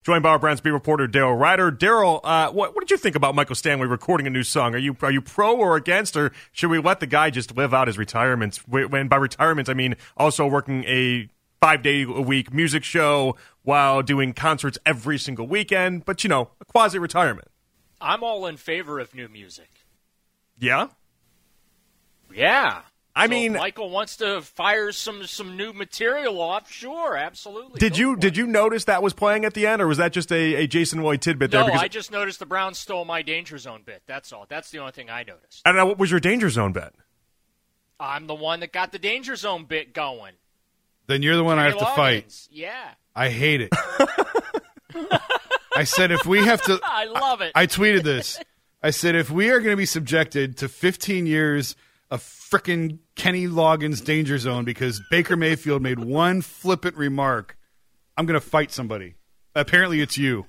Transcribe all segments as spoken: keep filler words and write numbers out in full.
Joined by our Browns beat reporter Daryl Ryder. Daryl, uh, what, what did you think about Michael Stanley recording a new song? Are you are you pro or against, or should we let the guy just live out his retirement? When by retirement, I mean also working a five-day-a-week music show while doing concerts every single weekend, but, you know, a quasi-retirement. I'm all in favor of new music. Yeah? Yeah. I so mean, if Michael wants to fire some some new material off, sure, absolutely. Did Go you for did it. you notice that was playing at the end, or was that just a, a Jason Lloyd tidbit there? No, because I just noticed the Browns stole my Danger Zone bit. That's all. That's the only thing I noticed. I don't know, what was your Danger Zone bet? I'm the one that got the Danger Zone bit going. Then you're the one Kenny I have to Loggins. fight. Yeah. I hate it. I said if we have to... I love it. I tweeted this. I said if we are going to be subjected to fifteen years of frickin' Kenny Loggins Danger Zone because Baker Mayfield made one flippant remark, I'm going to fight somebody. Apparently it's you.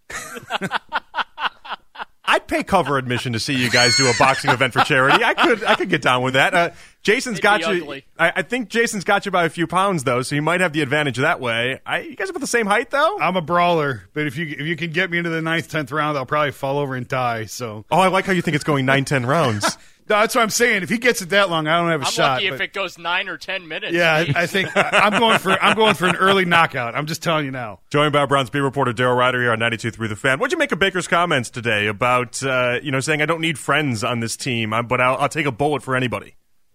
I'd pay cover admission to see you guys do a boxing event for charity. I could I could get down with that. Uh, Jason's It'd got be you. ugly. I, I think Jason's got you by a few pounds, though, so you might have the advantage that way. I, you guys are about the same height, though? I'm a brawler, but if you if you can get me into the ninth, tenth round, I'll probably fall over and die. So, Oh, I like how you think it's going nine, ten rounds. no, that's what I'm saying. If he gets it that long, I don't have a I'm shot. lucky if but- it goes nine or ten minutes. yeah, I, Jeez. I think I, I'm going for I'm going for an early knockout. I'm just telling you now. Joined by our Browns beat reporter Daryl Ryder here on ninety-two point three The Fan. What'd you make of Baker's comments today about, uh, you know, saying I don't need friends on this team, uh, but I'll, I'll take a bullet for anybody?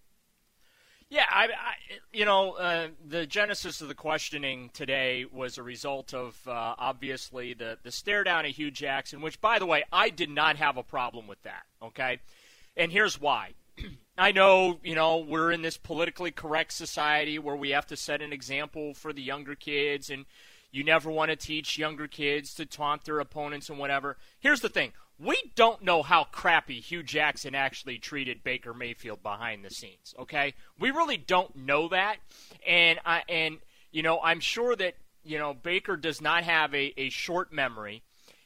Yeah, I, I you know, uh, the genesis of the questioning today was a result of uh, obviously the the stare down at Hugh Jackson, which, by the way, I did not have a problem with that. Okay, and here's why. I know, you know, we're in this politically correct society where we have to set an example for the younger kids, and you never want to teach younger kids to taunt their opponents and whatever. Here's the thing. We don't know how crappy Hugh Jackson actually treated Baker Mayfield behind the scenes, okay? We really don't know that. And, I, and you know, I'm sure that, you know, Baker does not have a, a short memory.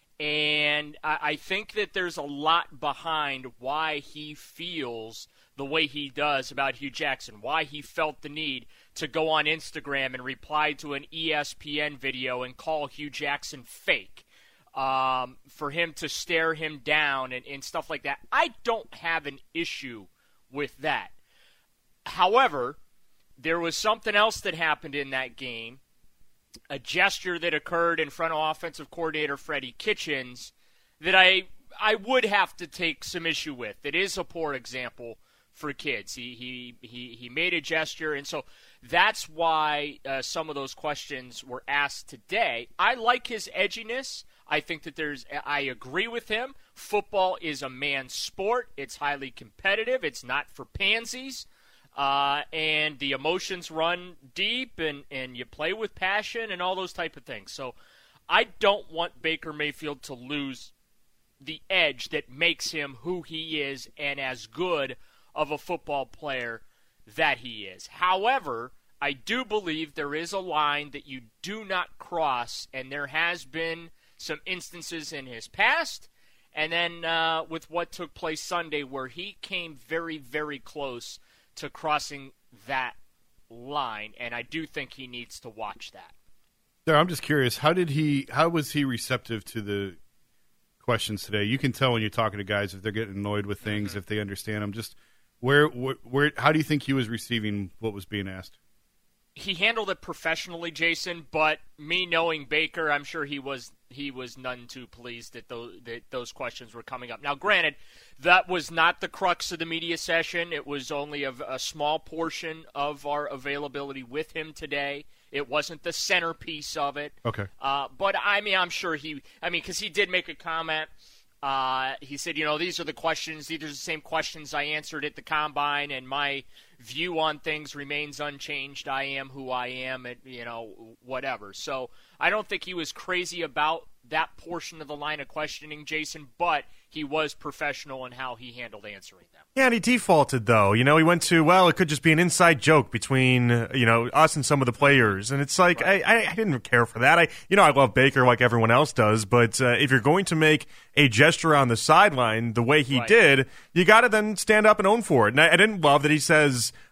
And I, I think that there's a lot behind why he feels the way he does about Hugh Jackson, why he felt the need to go on Instagram and reply to an E S P N video and call Hugh Jackson fake. Um, for him to stare him down and, and stuff like that. I don't have an issue with that. However, there was something else that happened in that game, a gesture that occurred in front of offensive coordinator Freddie Kitchens that I I would have to take some issue with. It is a poor example for kids. He he he, he made a gesture, and so that's why uh, some of those questions were asked today. I like his edginess. I think that there's – I agree with him. Football is a man's sport. It's highly competitive. It's not for pansies. Uh, and the emotions run deep, and, and you play with passion and all those type of things. So I don't want Baker Mayfield to lose the edge that makes him who he is and as good of a football player that he is. However, I do believe there is a line that you do not cross, and there has been – some instances in his past, and then uh, with what took place Sunday where he came very, very close to crossing that line, and I do think he needs to watch that. There, I'm just curious. How did he? How was he receptive to the questions today? You can tell when you're talking to guys if they're getting annoyed with things, mm-hmm. if they understand them. Just where, where, where? How do you think he was receiving what was being asked? He handled it professionally, Jason, but me knowing Baker, I'm sure he was he was none too pleased that those, that those questions were coming up. Now, granted, that was not the crux of the media session. It was only a, a small portion of our availability with him today. It wasn't the centerpiece of it. Okay. Uh, but, I mean, I'm sure he – I mean, because he did make a comment. Uh, he said, you know, these are the questions. These are the same questions I answered at the Combine, and my view on things remains unchanged. I am who I am, and, you know, whatever. So I don't think he was crazy about that portion of the line of questioning, Jason, but he was professional in how he handled answering them. Yeah, and he defaulted, though. You know, he went to, well, it could just be an inside joke between, you know, us and some of the players. And it's like, right. I, I didn't care for that. I, You know, I love Baker like everyone else does, but uh, if you're going to make a gesture on the sideline the way he right. did, you got to then stand up and own for it. And I, I didn't love that he says,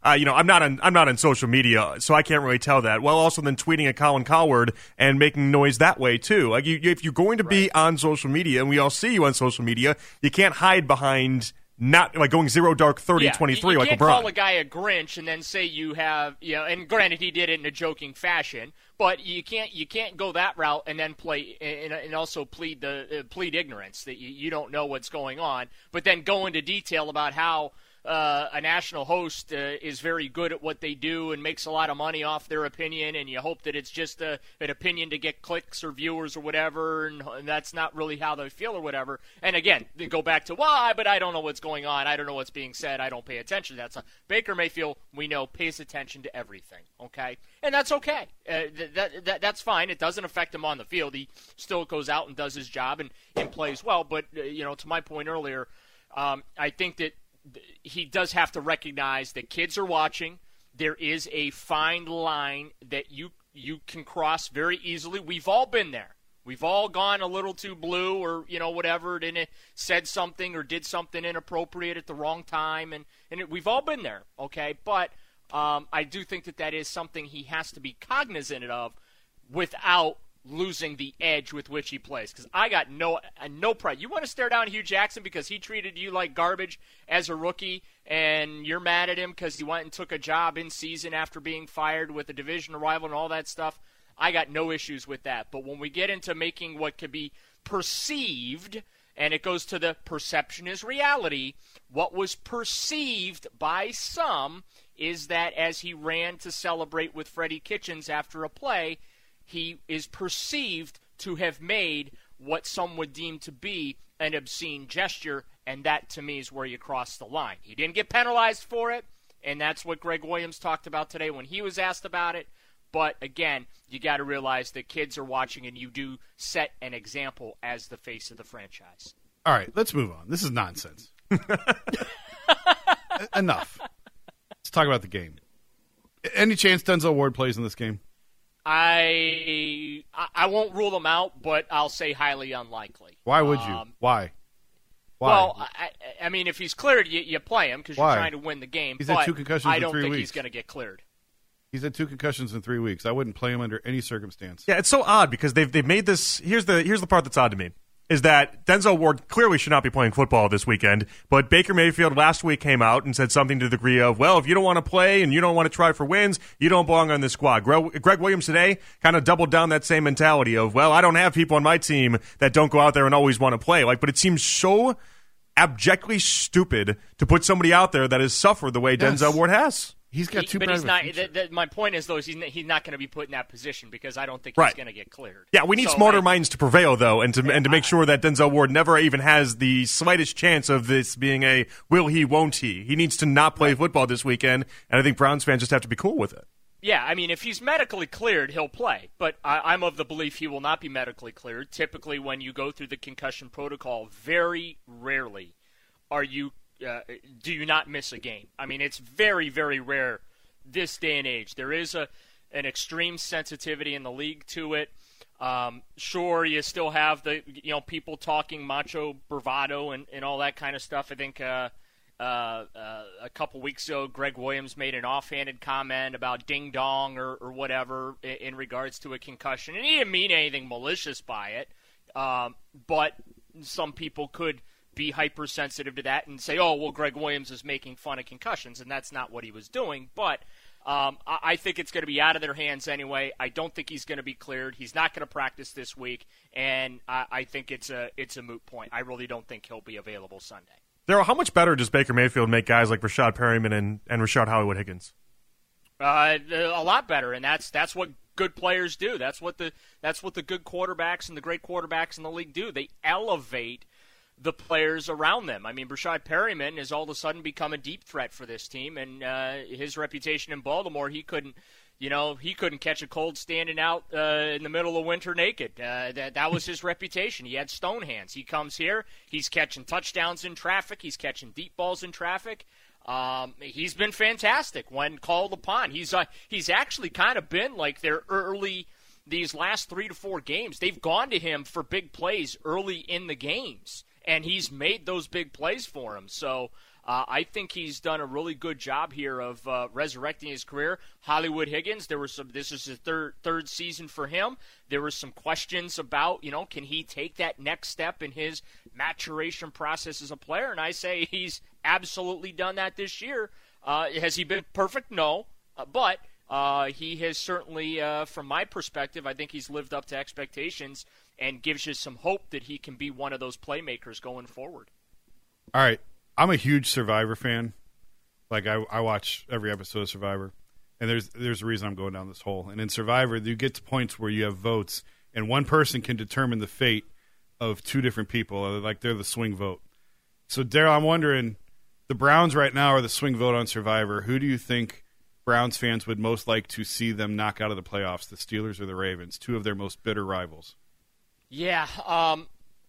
uh, you know, I'm not on I'm not on social media, so I can't really tell that. Well, also then tweeting at Colin Cowherd and making noise that way too. Like, you, if you're going to be on social media, and we all see you on social media, you can't hide behind not like going zero dark thirty yeah, twenty-three you, you like can't LeBron. Call a guy a Grinch and then say you have, you know, and granted he did it in a joking fashion, but you can't you can't go that route and then play and, and also plead the uh, plead ignorance that you, you don't know what's going on, but then go into detail about how uh, a national host uh, is very good at what they do and makes a lot of money off their opinion, and you hope that it's just a, an opinion to get clicks or viewers or whatever, and, and that's not really how they feel or whatever. And again, they go back to why, but I don't know what's going on. I don't know what's being said. I don't pay attention. That's a, Baker Mayfield, we know, pays attention to everything. Okay, and that's okay. Uh, that, that that's fine. It doesn't affect him on the field. He still goes out and does his job and, and plays well. But uh, you know, to my point earlier, um, I think that he does have to recognize that kids are watching. There is a fine line that you you can cross very easily. We've all been there. We've all gone a little too blue, or you know whatever, and it said something or did something inappropriate at the wrong time, and and it, we've all been there. Okay, but um, I do think that that is something he has to be cognizant of, without losing the edge with which he plays. Because I got no uh, no pride. You want to stare down Hugh Jackson because he treated you like garbage as a rookie, and you're mad at him because he went and took a job in season after being fired with a division rival and all that stuff. I got no issues with that. But when we get into making what could be perceived, and it goes to the perception is reality, what was perceived by some is that as he ran to celebrate with Freddie Kitchens after a play, he is perceived to have made what some would deem to be an obscene gesture, and that, to me, is where you cross the line. He didn't get penalized for it, and that's what Greg Williams talked about today when he was asked about it. But, again, you got to realize that kids are watching, and you do set an example as the face of the franchise. All right, let's move on. This is nonsense. Enough. Let's talk about the game. Any chance Denzel Ward plays in this game? I I won't rule them out, but I'll say highly unlikely. Why would you? Um, Why? Why? Well, I, I mean, if he's cleared, you, you play him because you're Why? trying to win the game. He's but had two concussions I in don't three think weeks. he's going to get cleared. He's had two concussions in three weeks. I wouldn't play him under any circumstance. Yeah, it's so odd because they've they've made this. Here's the here's the part that's odd to me. Is that Denzel Ward clearly should not be playing football this weekend, but Baker Mayfield last week came out and said something to the degree of, well, if you don't want to play and you don't want to try for wins, you don't belong on this squad. Greg, Greg Williams today kind of doubled down that same mentality of, well, I don't have people on my team that don't go out there and always want to play. Like, but it seems so abjectly stupid to put somebody out there that has suffered the way Yes. Denzel Ward has. He's got He- too but bright he's of a not. future. Th- th- my point is, though, is he's, n- he's not going to be put in that position because I don't think he's Right. going to get cleared. Yeah, we need So smarter I- minds to prevail, though, and to and to make sure that Denzel Ward never even has the slightest chance of this being a will he, won't he. He needs to not play football this weekend, and I think Browns fans just have to be cool with it. Yeah, I mean, if he's medically cleared, he'll play. But I, I'm of the belief he will not be medically cleared. Typically, when you go through the concussion protocol, very rarely are you uh, do you not miss a game. I mean, it's very, very rare this day and age. There is a an extreme sensitivity in the league to it. Um, sure, you still have the you know people talking macho bravado and, and all that kind of stuff. I think uh, uh, uh, a couple weeks ago, Greg Williams made an offhanded comment about ding dong or, or whatever in, in regards to a concussion, and he didn't mean anything malicious by it. Um, but some people could be hypersensitive to that and say, oh, well, Greg Williams is making fun of concussions, and that's not what he was doing. But um, I, I think it's going to be out of their hands anyway. I don't think he's going to be cleared. He's not going to practice this week, and I, I think it's a it's a moot point. I really don't think he'll be available Sunday. Daryl, how much better does Baker Mayfield make guys like Rashad Perryman and, and Rashad Hollywood Higgins? Uh, a lot better, and that's that's what good players do. That's what the that's what the good quarterbacks and the great quarterbacks in the league do. They elevate the players around them. I mean, Rashad Perryman has all of a sudden become a deep threat for this team, and uh, his reputation in Baltimore, he couldn't, you know, he couldn't catch a cold standing out uh, in the middle of winter naked. Uh, that that was his reputation. He had stone hands. He comes here, he's catching touchdowns in traffic, he's catching deep balls in traffic. Um, he's been fantastic when called upon. He's uh, he's actually kind of been like their early. These last three to four games, they've gone to him for big plays early in the games, and he's made those big plays for him. So Uh, I think he's done a really good job here of uh, resurrecting his career. Hollywood Higgins, there was some. This is his third third season for him. There were some questions about, you know, can he take that next step in his maturation process as a player? And I say he's absolutely done that this year. Uh, has he been perfect? No, uh, but uh, he has certainly, uh, from my perspective, I think he's lived up to expectations and gives you some hope that he can be one of those playmakers going forward. All right. I'm a huge Survivor fan. Like, I, I watch every episode of Survivor. And there's there's a reason I'm going down this hole. And in Survivor, you get to points where you have votes, and one person can determine the fate of two different people. Like, they're the swing vote. So, Daryl, I'm wondering, the Browns right now are the swing vote on Survivor. Who do you think Browns fans would most like to see them knock out of the playoffs, the Steelers or the Ravens, two of their most bitter rivals? Yeah, um,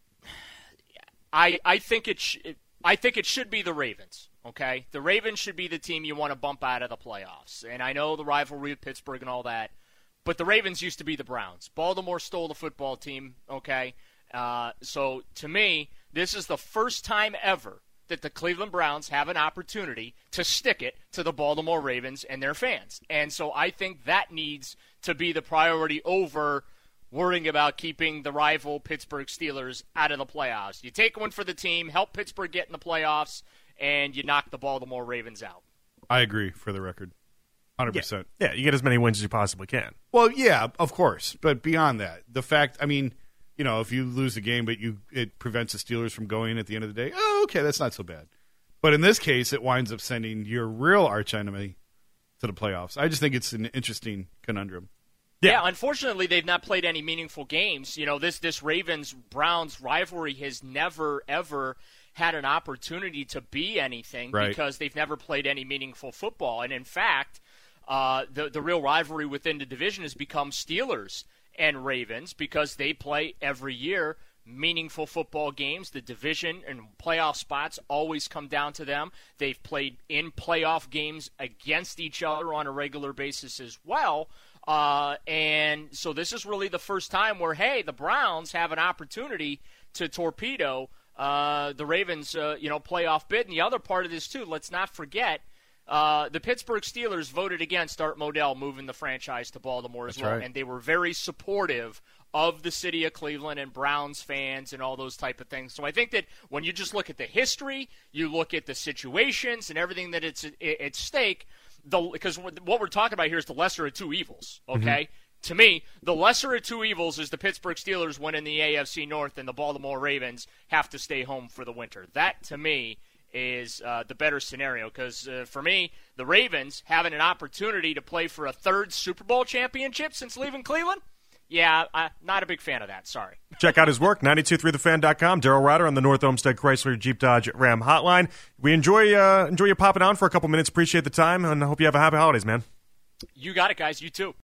I I think it sh- I think it should be the Ravens. Okay, the Ravens should be the team you want to bump out of the playoffs. And I know the rivalry with Pittsburgh and all that, but the Ravens used to be the Browns. Baltimore stole the football team. Okay, uh, so to me, this is the first time ever that the Cleveland Browns have an opportunity to stick it to the Baltimore Ravens and their fans. And so I think that needs to be the priority over worrying about keeping the rival Pittsburgh Steelers out of the playoffs. You take one for the team, help Pittsburgh get in the playoffs, and you knock the Baltimore Ravens out. I agree, for the record. one hundred percent. Yeah, you get as many wins as you possibly can. Well, yeah, of course. But beyond that, the fact, I mean, you know, if you lose a game, but you it prevents the Steelers from going at the end of the day, oh, okay, that's not so bad. But in this case, it winds up sending your real archenemy to the playoffs. I just think it's an interesting conundrum. Yeah. yeah, unfortunately, they've not played any meaningful games. You know, this this Ravens-Browns rivalry has never, ever had an opportunity to be anything right. because they've never played any meaningful football. And in fact, uh, the the real rivalry within the division has become Steelers and Ravens because they play every year meaningful football games. The division and playoff spots always come down to them. They've played in playoff games against each other on a regular basis as well. Uh, and so this is really the first time where, hey, the Browns have an opportunity to torpedo uh, the Ravens, uh, you know, playoff bid. And the other part of this, too, let's not forget, uh, the Pittsburgh Steelers voted against Art Modell moving the franchise to Baltimore as That's well. right. And they were very supportive of the city of Cleveland and Browns fans and all those type of things. So I think that when you just look at the history, you look at the situations and everything that it's at, at stake, the because what we're talking about here is the lesser of two evils, okay? Mm-hmm. To me, the lesser of two evils is the Pittsburgh Steelers winning the A F C North and the Baltimore Ravens have to stay home for the winter. That, to me, is uh, the better scenario because, uh, for me, the Ravens having an opportunity to play for a third Super Bowl championship since leaving Cleveland, yeah, I'm not a big fan of that. Sorry. Check out his work, nine two three the fan dot com. Daryl Ryder on the North Olmsted Chrysler Jeep Dodge Ram Hotline. We enjoy uh, enjoy you popping on for a couple minutes. Appreciate the time, and I hope you have a happy holidays, man. You got it, guys. You too.